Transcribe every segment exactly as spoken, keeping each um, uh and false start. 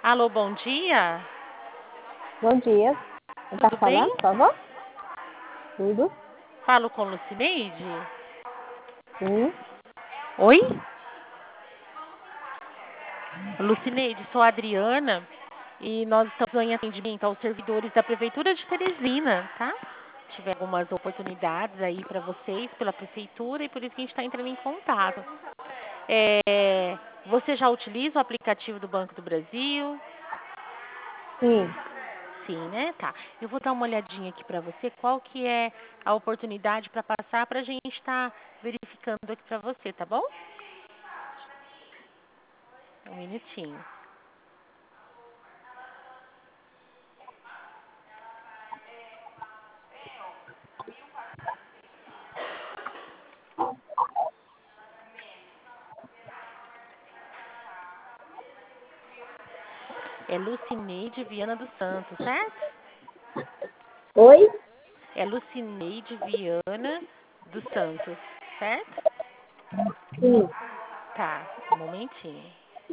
Alô, bom dia. Bom dia. Quem tá Tudo bem? falando, por favor? Tudo? Falo com Lucineide? Sim. Oi? Lucineide, sou a Adriana e nós estamos em atendimento aos servidores da Prefeitura de Teresina, tá? Tive algumas oportunidades aí para vocês pela Prefeitura e por isso que a gente está entrando em contato. É, você já utiliza o aplicativo do Banco do Brasil? Sim. Sim, né? Tá. Eu vou dar uma olhadinha aqui para você. Qual que é a oportunidade para passar para a gente estar verificando aqui para você, tá bom? Um minutinho. É Lucineide Viana dos Santos, certo? Oi? É Lucineide Viana dos Santos, certo? Sim. Tá, um momentinho.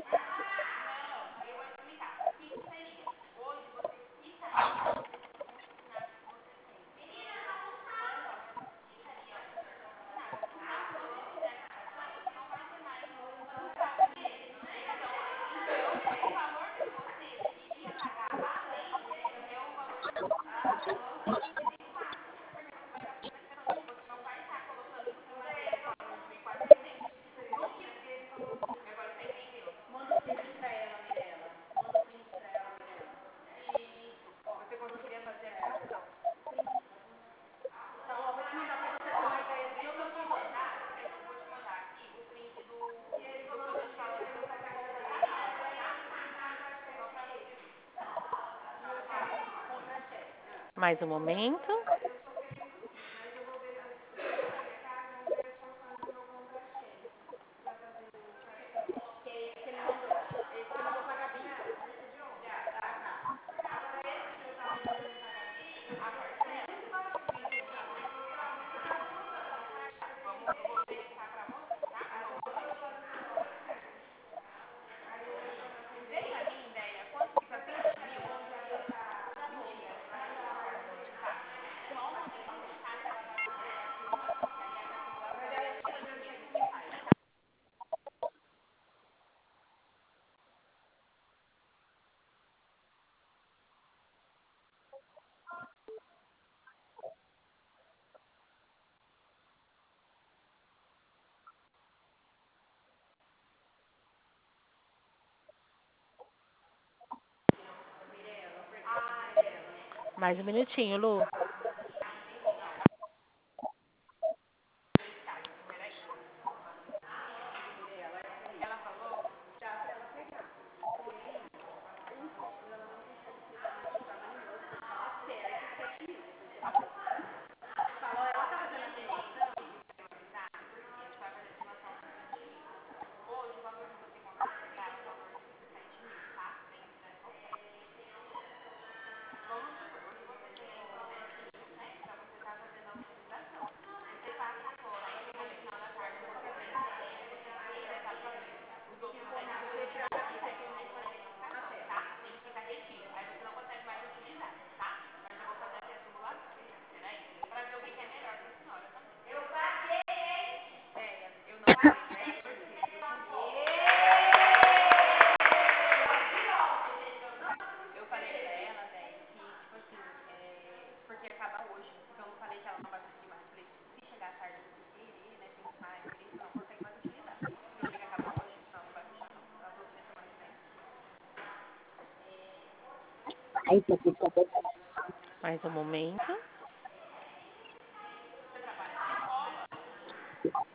Mais um momento. Mais um minutinho, Lu. Aí, tô aqui, tô aqui. Mais um momento.